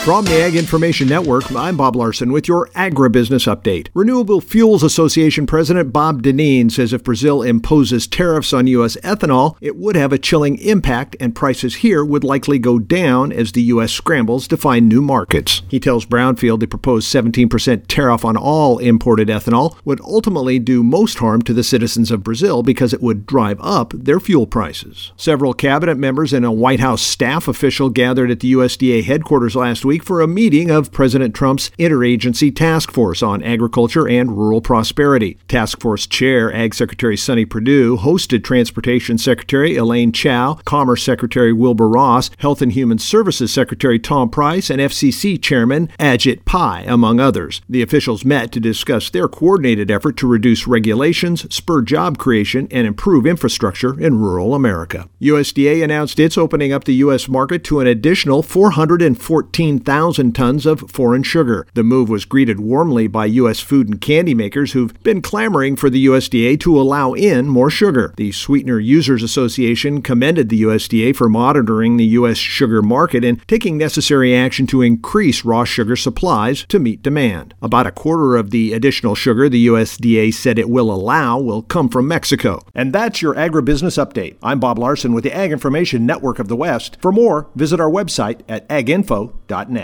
From the Ag Information Network, I'm Bob Larson with your Agribusiness Update. Renewable Fuels Association President Bob Dinneen says if Brazil imposes tariffs on U.S. ethanol, it would have a chilling impact and prices here would likely go down as the U.S. scrambles to find new markets. He tells Brownfield the proposed 17% tariff on all imported ethanol would ultimately do most harm to the citizens of Brazil because it would drive up their fuel prices. Several cabinet members and a White House staff official gathered at the USDA headquarters last week for a meeting of President Trump's Interagency Task Force on Agriculture and Rural Prosperity. Task Force Chair Ag Secretary Sonny Perdue hosted Transportation Secretary Elaine Chao, Commerce Secretary Wilbur Ross, Health and Human Services Secretary Tom Price, and FCC Chairman Ajit Pai, among others. The officials met to discuss their coordinated effort to reduce regulations, spur job creation, and improve infrastructure in rural America. USDA announced it's opening up the U.S. market to an additional 414,000 tons of foreign sugar. The move was greeted warmly by U.S. food and candy makers who've been clamoring for the USDA to allow in more sugar. The Sweetener Users Association commended the USDA for monitoring the U.S. sugar market and taking necessary action to increase raw sugar supplies to meet demand. About a quarter of the additional sugar the USDA said it will allow will come from Mexico. And that's your Agribusiness Update. I'm Bob Larson with the Ag Information Network of the West. For more, visit our website at aginfo.net.